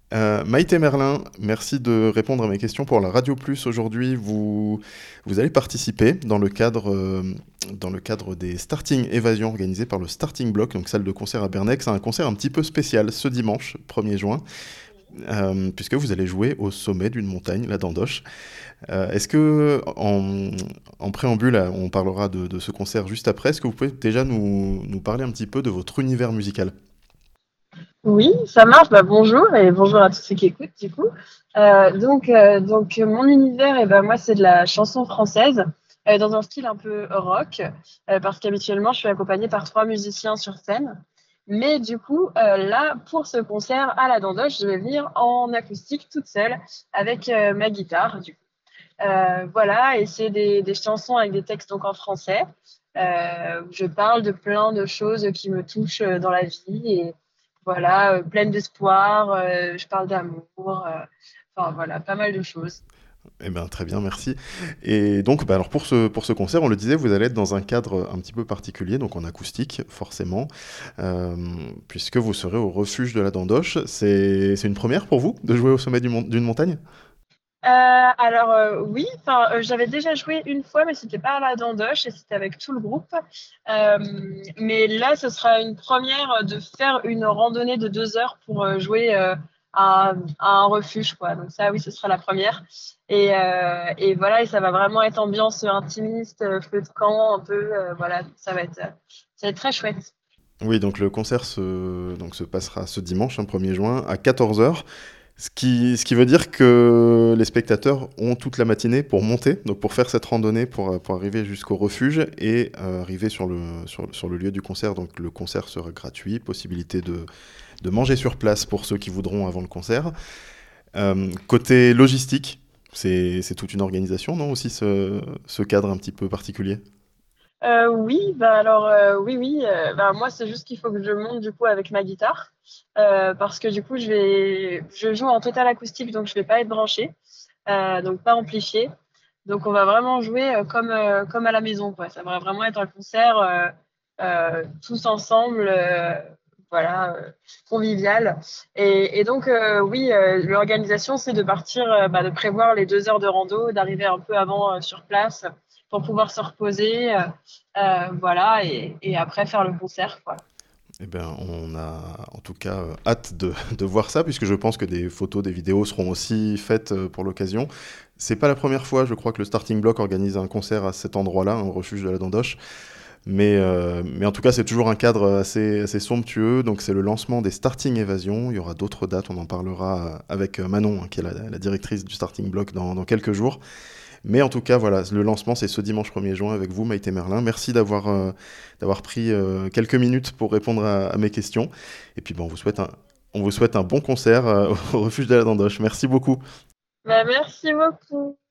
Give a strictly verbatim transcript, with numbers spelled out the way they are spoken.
Euh, Maïté Merlin, merci de répondre à mes questions pour la Radio Plus aujourd'hui. Vous, vous allez participer dans le cadre, euh, dans le cadre des Starting Évasion organisés par le Starting Block, donc salle de concert à Berneix. C'est un concert un petit peu spécial ce dimanche, premier juin, euh, puisque vous allez jouer au sommet d'une montagne, la Dandoche. Euh, est-ce que, en, en préambule, là, on parlera de, de ce concert juste après, est-ce que vous pouvez déjà nous, nous parler un petit peu de votre univers musical? Oui, ça marche. Bah, bonjour et bonjour à tous ceux qui écoutent du coup. Euh, donc, euh, donc mon univers, et ben moi, c'est de la chanson française euh, dans un style un peu rock, euh, parce qu'habituellement, je suis accompagnée par trois musiciens sur scène. Mais du coup, euh, là, pour ce concert à la Dandoche, je vais venir en acoustique toute seule avec euh, ma guitare. Du coup. Euh, voilà, et c'est des, des chansons avec des textes donc en français. Euh, où je parle de plein de choses qui me touchent euh, dans la vie et voilà, euh, pleine d'espoir. Euh, je parle d'amour. Euh, enfin voilà, pas mal de choses. Eh bien, très bien, merci. Et donc, bah, alors pour ce, pour ce concert, on le disait, vous allez être dans un cadre un petit peu particulier, donc en acoustique, forcément, euh, puisque vous serez au refuge de la Dandoche. C'est, c'est une première pour vous de jouer au sommet du mon- d'une montagne? Euh, alors euh, oui, enfin euh, j'avais déjà joué une fois, mais c'était pas à la Dandoche et c'était avec tout le groupe. Euh, mais là, ce sera une première de faire une randonnée de deux heures pour euh, jouer euh, à, à un refuge, quoi. Donc ça, oui, ce sera la première. Et, euh, et voilà, et ça va vraiment être ambiance intimiste, euh, feu de camp, un peu. Euh, voilà, ça va être, euh, ça va être très chouette. Oui, donc le concert se, donc se passera ce dimanche, hein, premier juin, à quatorze heures. Ce qui, ce qui veut dire que les spectateurs ont toute la matinée pour monter, donc pour faire cette randonnée, pour, euh, pour arriver jusqu'au refuge et euh, arriver sur le, sur, sur le lieu du concert. Donc le concert sera gratuit, possibilité de, de manger sur place pour ceux qui voudront avant le concert. Euh, côté logistique, c'est, c'est toute une organisation, non, aussi ce, ce cadre un petit peu particulier? Euh, oui, bah alors euh, oui, oui. Euh, bah, moi, c'est juste qu'il faut que je monte du coup avec ma guitare, euh, parce que du coup, je vais, je joue en total acoustique, donc je vais pas être branchée, euh, donc pas amplifiée. Donc, on va vraiment jouer euh, comme euh, comme à la maison, quoi. Ça va vraiment être un concert euh, euh, tous ensemble, euh, voilà, euh, convivial. Et, et donc, euh, oui, euh, l'organisation, c'est de partir, euh, bah, de prévoir les deux heures de rando, d'arriver un peu avant euh, sur place pour pouvoir se reposer. Euh, euh, voilà, et, et après faire le concert, quoi. Eh bien, on a en tout cas euh, hâte de, de voir ça, puisque je pense que des photos, des vidéos seront aussi faites euh, pour l'occasion. C'est pas la première fois, je crois, que le Starting Block organise un concert à cet endroit-là, un refuge de la Dandoche. Mais, euh, mais en tout cas, c'est toujours un cadre assez, assez somptueux. Donc, c'est le lancement des Starting Évasion. Il y aura d'autres dates, on en parlera avec euh, Manon, hein, qui est la, la directrice du Starting Block, dans, dans quelques jours. Mais en tout cas, voilà, le lancement, c'est ce dimanche premier juin avec vous, Maïté Merlin. Merci d'avoir euh, d'avoir pris euh, quelques minutes pour répondre à, à mes questions. Et puis, bon, on vous souhaite un, on vous souhaite un bon concert euh, au refuge de la Dandoche. Merci beaucoup. Bah, merci beaucoup.